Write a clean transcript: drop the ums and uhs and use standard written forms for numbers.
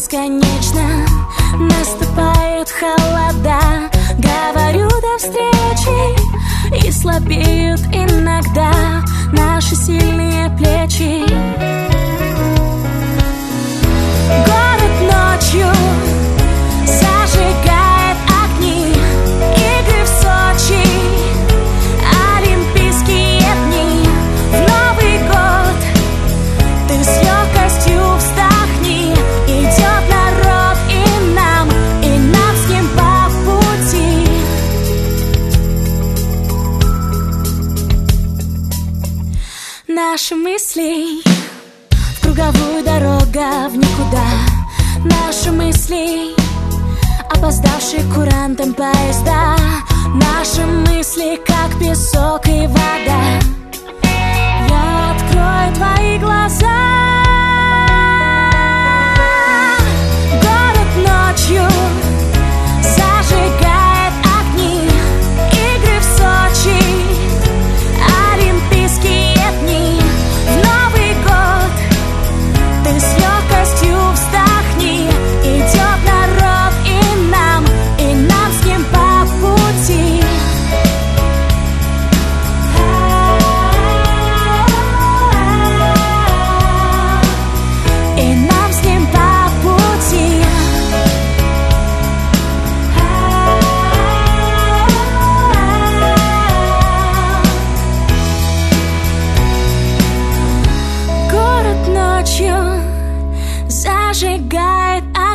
бесконечно. Наступают холода, говорю до встречи, и слабеют иногда наши сильные плечи. Город ночью зажигает огни, игры в Сочи, олимпийские дни. В Новый год ты с легкостью вздохни, идет народ и нам с ним по пути. Наши мысли в круговую, дорога в никуда. Наши мысли опоздавшие курантом поезда. Наши мысли как песок и вода. Я открою твои глаза. Город ночью зажигает огни, игры в Сочи, олимпийские дни. В Новый год ты с легкостью вздохни, идет народ и нам с ним по пути. И нам с ним по пути. Город ночью зажигает